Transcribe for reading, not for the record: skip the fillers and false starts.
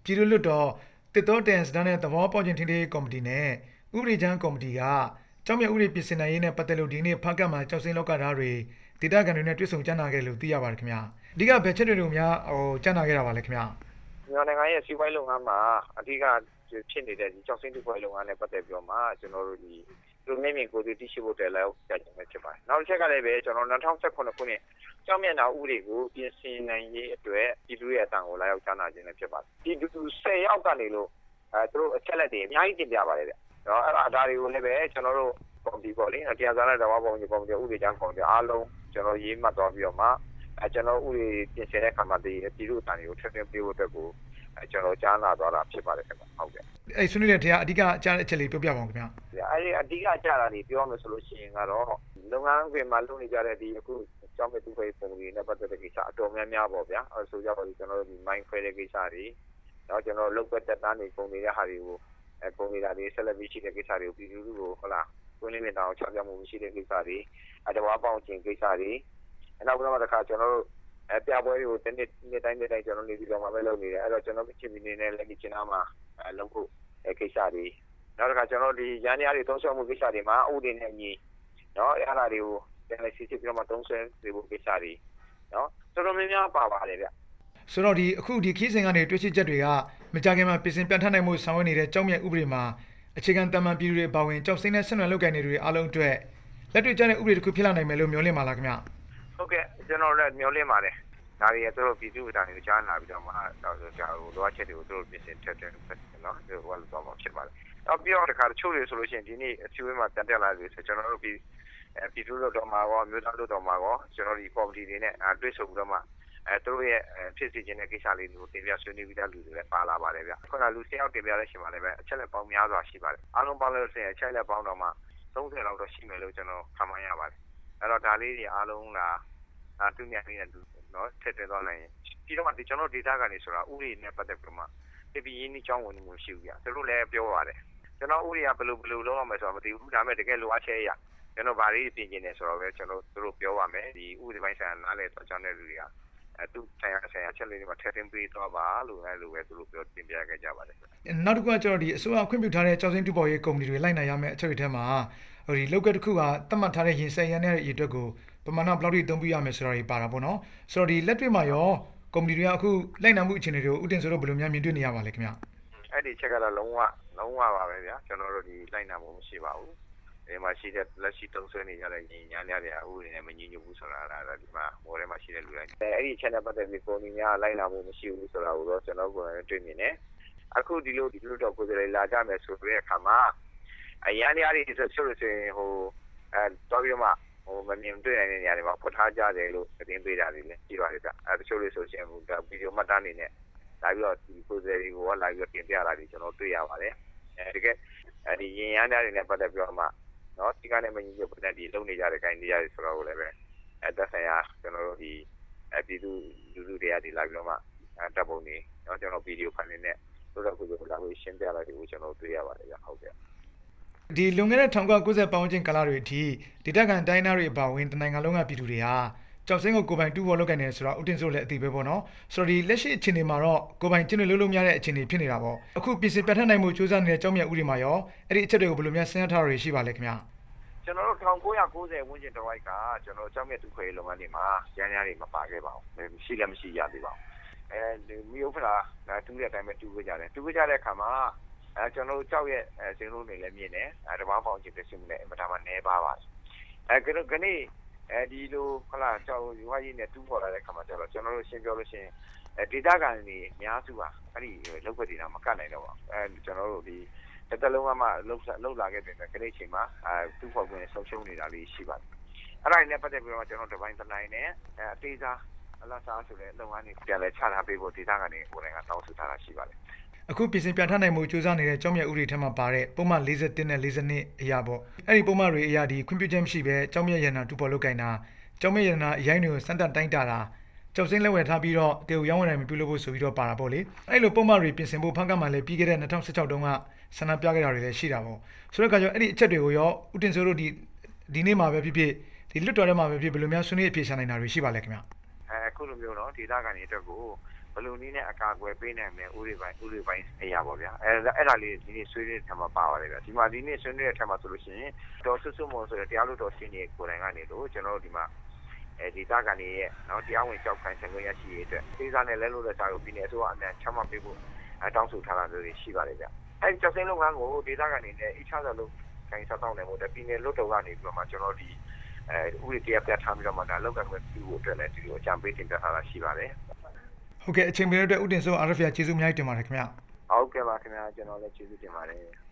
ပြည်သူ့လွှတ်တော်တစ်တော်တန်စတန်နဲ့သဘောပေါက်ခြင်းထင်သေးကော်မတီနဲ့ဥပဒေချမ်းကော်မတီကကျောင်းမြဥပဒေပြင်ဆင်နိုင်ရေးနဲ့ပတ်သက်လို့ဒီနေ့ဖန်ကတ်မှာကြောက်စင်းလောက်ကဓာတ်တွေဒေသခံတွေနဲ့တွေ့ဆုံကြံ့နာခဲ့လို့သိရပါတယ်ခင်ဗျာအဓိကဘယ်ချက်တွေကိုများကြံ့နာခဲ့တာပါလဲခင်ဗျာမြန်မာနိုင်ငံရဲ့စီးပွားရေးလုပ်ငန်းမှာအဓိကဖြစ်နေတဲ့ဒီကြောက်စင်းတူပွဲလုပ်ငန်းနဲ့ပတ်သက်ပြီးတော့မှကျွန်တော်တို့ဒီလူမျိုးမြင်ကိုယ်တည်ရှိဖို့တယ်လည်းကြာကျင်နေဖြစ်ပါတယ်နောက်တစ်ချက်ကလည်းပဲကျွန်တော်2019ခုနှစ်ကျောင်းမျက်နှာဥပဒေကိုပြင်ဆင်နိုင်ရေးအတွက်ပြည်သူ့ရဲ့အတန်ကိုလာရောက်ကြားနာခြင်းလည်းဖြစ်ပါတယ်ဒီလူ10ယောက်ကနေလို့သူတို့အချက်လက်တွေအများကြီးတင်ပြပါတယ်ဗျနော်အဲ့ဒါတွေကိုလည်းပဲကျွန်တော်တို့ကော်မတီပေါ့လေတရားစားတဲ့ဓမ္မပုံကြီးကော်မတီဥပဒေချမ်းကော်မတီအားလုံးကျွန်တော်ရေးမှတ်သွားပြီးတော့မှကျွန်တော်ဥပဒေပြင်ဆင်တဲ့အခါမှာဒီပြည်သူ့အတန်တွေကိုထပ်ထပ်ပြေဖို့အတွက်ကိုကျွန်တော်ကြားနာသွားတာဖြစ်ပါတယ်ခင်ဗျဟုတ်ကဲ့အဲ့ဆွေးနွေးတဲ့တရားအဓိကကြားတဲ့အချက်လေးပြောပြပါဦးခင်ဗျအဲ့အဓိကကြားတာတွေပြောမယ်ဆိုလို့ရှိရင်ကတော့လုပ်ငန်းခွင်မှာလုပ်နေကြတဲ့ဒီအခုကျောင်းမဲ့သူ့ဖေးပုံတွေနဲ့ပတ်သက်တဲ့ကိစ္စအတော်များများပေါ့ဗျာအဲဆိုကြပါလို့ကျွန်တော်တို့ဒီ mind ခွဲတဲ့ကိစ္စတွေတော့ကျွန်တော်လုပ်သက်တန်းနေပုံနေတဲ့ဟာတွေကိုပုံနေတာတွေဆက်လက်ပြီးရှိတဲ့ကိစ္စတွေကိုပြည်သူလူထုကိုဟုတ်လားကိုယ်လေးနဲ့တောင်ချပြမှုရှိတဲ့ကိစ္စတွေအတဝါပေါင်းခြင်းကိစ္စတွေနောက်တော့တစ်ခါကျွန်တော်တို့ပြပွဲတွေကိုတနေ့တိုင်းကျွန်တော်နေပြီးတော့မှပဲလုပ်နေတယ်အဲ့တော့ကျွန်တော်ဖြစ်ပြီးနေလည်းဒီချင်တာမှာလုပ်ဖို့ကိစ္စတွေနောက်တစ်ခါကျွန်တော်ဒီရန်ရတွေသုံးဆွဲမှုကိစ္စတွေမှာဥပဒေနဲ့ညီနော်အဲ့ဒါတွေကိုပြန်လဲစစ်စစ်ပြီးတော့မှသုံးဆွဲဖို့ကိစ္စတွေနော်တော်တော်များများပါပါတယ်ဗျဆိုတော့ဒီအခုဒီခီးစဉ်ကနေတွေ့ရှိချက်တွေကမကြခင်မှာပြင်ဆင်ပြန်ထပ်နိုင်မှုဆောင်ရွက်နေတဲ့ကျောင်းမြတ်ဥပဒေမှာအခြေခံတမန်ပြည်သူတွေပါဝင်ကြောက်စိမ့်နဲ့ဆက်နွယ်လုပ်ကိုင်နေတွေအားလုံးအတွက်လက်တွေ့ကျတဲ့ဥပဒေတစ်ခုဖြစ်လာနိုင်မယ်လို့မျှော်လင့်ပါလားခင်ဗျဟုတ်ကဲ့ကျွန်တော်လည်းမျှော်လင့်ပါတယ်ဒါတွေသူတို့ပြည်သူ့အတန်ကိုကြားနာပြီးတော့မှတော့ကြာဟိုလိုအပ်ချက်တွေကိုသူတို့ပြင်ဆင်ထပ်တယ်နော်ဒီဟိုလိုတော့မှဖြစ်ပါတယ်နောက်ပြီးတော့တခါတချို့တွေဆိုလို့ရှိရင်ဒီနေ့အစည်းအဝေးမှာတန်တက်လာပြီဆိုကျွန်တော်တို့ပြည်သူ့လွှတ်တော်မှာရောမြို့သားလွှတ်တော်မှာရောကျွန်တော်ဒီကော်မတီတွေနဲ့တွေ့ဆုံပြီးတော့မှသူတို့ရဲ့ဖြစ်စီခြင်းတဲ့ကိစ္စလေးတွေကိုတင်ပြဆွေးနွေးပြီးသားလူတွေလည်းပါလာပါတယ်ဗျခုနလူ10ယောက်တင်ပြတဲ့ရှင်ပါလည်းပဲအချက်လက်ပေါင်းများစွာရှိပါတယ်အားလုံးပေါင်းလို့ဆိုရင်အချက်လက်ပေါင်းတော့မှ30လောက်တော့ရှိမယ်လို့ကျွန်တော်ခန့်မှန်းရပါတယ်အဲ့တော့ဒါလေးတွေအားလုံးကသူများနေတဲ့လူနော်ထက်တဲ့သွားနိုင်ရင်ပြီးတော့ဒီကျွန်တော်ဒေတာကနေဆိုတာဥပဒေနဲ့ပတ်သက်ပြီးမှပြည်ရင်းနှီးချောင်းဝင်မှုရှိဘူးဗျသူတို့လည်းပြောပါတယ်ကျွန်တော်ဥပဒေကဘယ်လိုလုပ်ရမလဲဆိုတာမသိဘူးဒါပေမဲ့တကယ်လိုအပ်ချက်ရကျွန်တော်ဗာလေးပြင်ကျင်နေဆိုတော့ပဲကျွန်တော်တို့ပြောပါမယ်ဒီဥပဒေပိုင်းဆိုင်ရာနားလည်သွားကြတဲ့လူတွေကသူဆိုင်ရာချက်လေးတွေမှာထည့်သွင်းပေးသွားပါလို့လည်းလိုပဲသူတို့ပြောတင်ပြခဲ့ကြပါတယ်နောက်တစ်ခုကကျွန်တော်ဒီအစိုးရခွင့်ပြုထားတဲ့ကျောက်စိမ်းတူပေါ်ရေးကုမ္ပဏီတွေလိုက်နိုင်ရမယ့်အချက်တွေထဲမှာဒီလောက်ကတစ်ခုကသတ်မှတ်ထားတဲ့ရင်ဆိုင်ရတဲ့ရေအတွက်ကိုပမာဏဘယ်လောက်ထိသုံးပြရမယ်ဆိုတာတွေပါတာပေါ့နော်ဆိုတော့ဒီလက်တွေ့မှာရောကုမ္ပဏီတွေကအခုလိုက်နိုင်မှုအခြေအနေတွေကိုဥတင်ဆိုတော့ဘယ်လိုများမြင်တွေ့နေရပါလဲခင်ဗျအဲ့ဒီချက်ကတော့လုံးဝပါပဲဗျာကျွန်တော်တို့ဒီလိုက်နိုင်မှုမရှိပါဘူးဒီမှာရှိတဲ့လက်ရှိတုံးဆွဲနေကြတဲ့ညီညာတွေဥပဒေနဲ့မညီညွတ်ဘူးဆိုတာဒါဒီမှာမော်ထဲမှာရှိတဲ့လူတိုင်းအဲ့ဒီချက်နဲ့ပတ်သက်ပြီးကုမ္ပဏီများလိုက်နိုင်မှုမရှိဘူးဆိုတာကိုတော့ကျွန်တော်ကိုယ်တိုင်တွေ့မြင်တယ်အခုဒီလိုတော့ကိုယ်တိုင်လာကြမယ်ဆိုတဲ့အခါမှာအရန်တွေဆိုလို့ဆိုရင်ဟိုတော်ပြီးမှမမြင်တွေ့နိုင်တဲ့နေရာတွေမှာဖွက်ထားကြတယ်လို့သတင်းပေးတာတွေလည်းရှိပါတယ်ဗျတချို့လေးဆိုရှင်ဗီဒီယိုမှတ်တမ်းနေနဲ့လာပြီးတော့ဒီကိုယ်စားတွေကိုလာပြီးတော့တင်ပြတာတွေကျွန်တော်တွေ့ရပါတယ်တကယ်ဒီရင်ရမ်းတွေနဲ့ပတ်သက်ပြီးတော့မှနော်ဒီကနေ့မညီညွတ်တဲ့ဒီလုံနေကြတဲ့ဂိုင်းနေရတယ်ဆိုတော့လည်းပဲသက်ဆိုင်ရာကျွန်တော်တို့ဒီပြည်သူလူထုတွေကဒီလာပြီးတော့မှတပ်ပုံနေနော်ကျွန်တော်ဗီဒီယိုဖိုင်လေးနဲ့တို့တော့ကိုယ်ကိုလာပြီးရှင်းပြလိုက်တယ်ကိုကျွန်တော်တွေ့ရပါတယ်ဗျဟုတ်ကဲ့ဒီလွန်ခဲ့တဲ့1990ပတ်ဝန်းကျင်ကာလတွေအထိဒေသခံတိုင်းသားတွေအပါအဝင်တနိုင်ငံလုံးကပြည်သူတွေဟာကြောက်စင်းကိုပိုင်တူဘောလောက်ကနေဆိုတော့ဥတင်ဆိုလည်းအသိပဲပေါ့နော်ဆိုတော့ဒီလက်ရှိအခြေအနေမှာတော့ကိုပိုင်ကျင်းလို့များတဲ့အခြေအနေဖြစ်နေတာပေါ့အခုပြည်စင်ပြဋ္ဌာန်းနိုင်မှုစူးစမ်းနေတဲ့ကျောင်းမြတ်ဥတွေမှာရောအဲ့ဒီအချက်တွေကိုဘယ်လိုများစဉ်းစားထားရရှိပါလဲခင်ဗျာကျွန်တော်တို့1990ဝန်းကျင်တစ်ဝိုက်ကကျွန်တော်ကျောင်းမြတ်တူခွေလုပ်ငန်းတွေမှာရန်တွေမပါခဲ့ပါဘူးရှိလည်းမရှိရသေးပါဘူးမီယိုဖလာတူတဲ့အတိုင်းပဲတူကြတယ်တူကြတဲ့အခါမှာကျွန်တော်တို့ကြောက်ရဲ့စင်းလုံးတွေလည်းမြင်တယ်တဘာပေါင်းချစ်တဲ့စင်းလည်းအမှန်တမ်းနဲပါပါတယ်ခနေ့ဒီလိုခလာကြောက်ရွာကြီးနဲ့တူးပေါ်လာတဲ့ခါမှာကျတော့ကျွန်တော်တို့ရှင်းပြောလို့ရှိရင်ဒေတာကန်တွေအများစုပါအဲ့ဒီလောက်ွက်တွေတော့မကတ်နိုင်တော့ပါကျွန်တော်တို့ဒီတစ်သက်လုံးကမှလှုပ်လာခဲ့တဲ့ခနေ့ချိန်မှာတူးပေါ်ခွင့်ဆုံးရှုံးနေတာလေးရှိပါတယ်အဲ့ဒါနဲ့ပတ်သက်ပြီးတော့ကျွန်တော်တပိုင်းတနိုင်နဲ့အသေးစားအလားစားဆိုတဲ့လုပ်ငန်းတွေပြန်လဲချထားပေးဖို့ဒေတာကန်တွေကိုယ်တိုင်ကတောင်းဆိုထားတာရှိပါတယ်အခုပြည်စင်ပြဋ္ဌာန်းနိုင်မှုစူးစမ်းနေတဲ့ကျောင်းမြတ်ဥတွေထဲမှာပါတဲ့ပုံမှန်41နဲ့42အရာပေါ့အဲ့ဒီပုံမှန်တွေအရာဒီခွင့်ပြုချက်မရှိဘဲကျောင်းမြတ်ရဏတူပေါ်လုတ်ကင်တာကျောင်းမြတ်ရဏအရိုင်းတွေကိုစမ်းတက်တိုင်းတာတာကျောက်စင်းလက်ဝယ်ထားပြီးတော့တေကိုရောင်းဝယ်နိုင်မပြုလို့ဖို့ဆိုပြီးတော့ပါတာပေါ့လေအဲ့လိုပုံမှန်တွေပြင်ဆင်ဖို့ဖန်ကမှလည်းပြီးခဲ့တဲ့2016တုန်းကဆန္ဒပြခဲ့တာတွေလည်းရှိတာပေါ့ဆိုတော့ကကြောင့်အဲ့ဒီအချက်တွေကိုရောဥတင်ဆိုတို့ဒီနေ့မှာပဲဖြစ်ဖြစ်ဒီလွတ်တော်ထဲမှာပဲဖြစ်ဘယ်လိုများဆွေးနွေးအပြေရှာနိုင်တာတွေရှိပါလဲခင်ဗျအခုလိုမျိုးတော့ဒေတာကန်တွေအတွက်ကိုဘယ်လိုနည်းနဲ့အကာအကွယ်ပေးနိုင်မလဲဥပဒေပိုင်းအရာပေါ့ဗျာအဲ့ဒါလေးဒီနေ့ဆွေးနွေးတဲ့ထက်မှာပါပါတယ်ဗျာဒီမှာဒီနေ့ဆွေးနွေးတဲ့ထက်မှာဆိုလို့ရှိရင်တော်ဆွဆွမွန်ဆိုတဲ့တရားလို့တော်ရှင်းနေကိုယ်တိုင်ကနေလို့ကျွန်တော်တို့ဒီမှာဒေသခံတွေရဲ့နော်တရားဝင်ကြောက်ခိုင်းဆိုင်ခွင့်ရရှိရေးအတွက်ဒေသနဲ့လဲလို့တဲ့စာကိုပြည်နယ်အစိုးရအမြန်ချမှတ်ပေးဖို့တောင်းဆိုထားတာမျိုးတွေရှိပါတယ်ဗျအဲ့ဒီကျောက်စိမ်းလုပ်ငန်းကိုဒေသခံတွေနဲ့အချမ်းသာလို့ခိုင်းစားတောင်းနေမှုတဲ့ပြည်နယ်လွတ်တော်ကနေပြီးတော့မှကျွန်တော်ဒီဥပဒေတရားပြဋ္ဌာန်းပြီးတော့မှဒါလောက်ကန်ခွင့်ပြုဖို့အတွက်လည်းဒီလိုအကြံပေးတင်ပြထားတာရှိပါတယ်ဟုတ်ကဲ့အချိန်ပေးတဲ့အတွက်ဦးတင်စိုး RFA ကျေးဇူးအများကြီးတင်ပါတယ်ခင်ဗျဟုတ်ကဲ့ပါခင်ဗျာကျွန်တော်လည်းကျေးဇူးတင်ပါတယ်